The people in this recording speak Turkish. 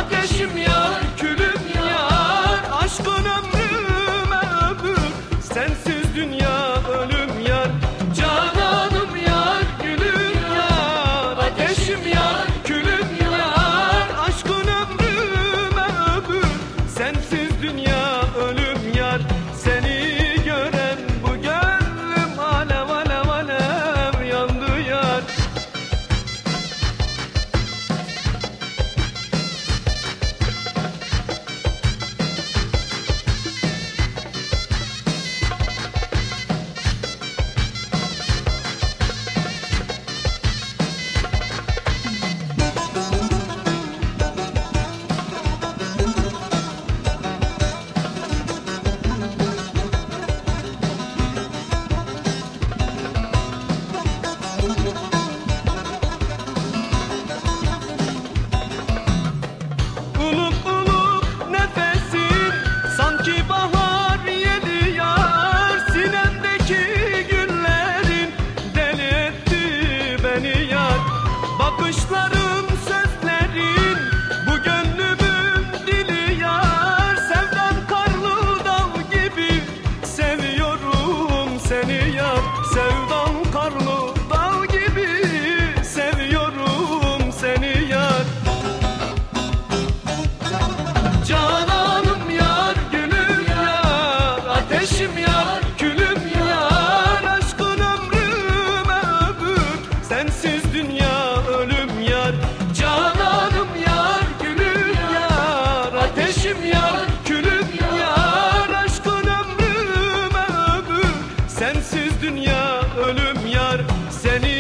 ateşim yar, külüm yar. Aşkın ömrüme ömür, sensiz dünya ölüm yar. Cananım yar, gülüm yar, ateşim yar, külüm yar. Aşkın ömrüme ömür, sensiz dünya ölüm yar. Seni gören bu gönlüm alev alev alev yandı yar. Uluk uluk nefesin, sanki bahar yedi yar. Sinemdeki günlerin deli etti beni yar. Bakışların, sözlerin, bu gönlümün dili yar. Sevdan karlı dağ gibi, seviyorum seni yar. Sevdan karlı dağ gibi, seviyorum seni yar. Cananım yar, gülüm yar, ateşim yar, külüm yar. Aşkın ömrüme ömür, sensiz dünya ölüm yar. Cananım yar, gülüm yar, ateşim yar, külüm yar. Aşkın ömrüme ömür, sensiz dünya ölüm yar. Seni